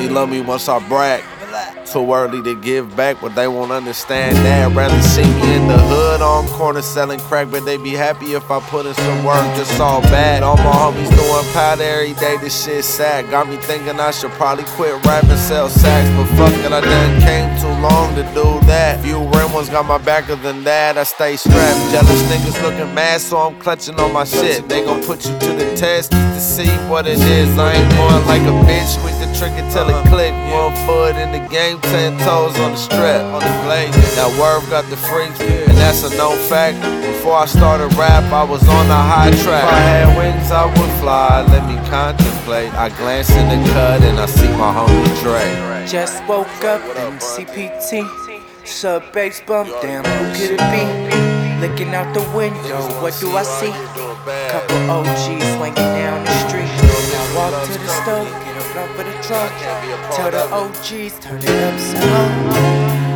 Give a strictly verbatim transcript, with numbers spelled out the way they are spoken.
only love me once I brag. Too early to give back, but they won't understand that. Rather see me in the hood on corner selling crack, but they be happy if I put in some work. Just all bad. All my homies doing powder every day. This shit sad. Got me thinking I should probably quit rapping, sell sacks, but fuck it, I done came too long to do that. Few rim ones got my back, other than that, I stay strapped. Jealous niggas looking mad, so I'm clutching on my shit. They gon' put you to the test to see what it is. I ain't going like a bitch, squeeze the trigger till it click. One foot in the game, ten toes on the strap, on the blade. Now Word got the freaks, and that's a known fact. Before I started rap, I was on the high track. If I had wings, I would fly. Let me contemplate. I glance in the cut and I see my homie Dre. Just woke up in C P T. Sub bass bump, damn, who could it be? Looking out the window, what do I see? Couple O Gs swinging down the street. I walk to the stove, get a blunt for the truck. Tell the O Gs, turn it up slow.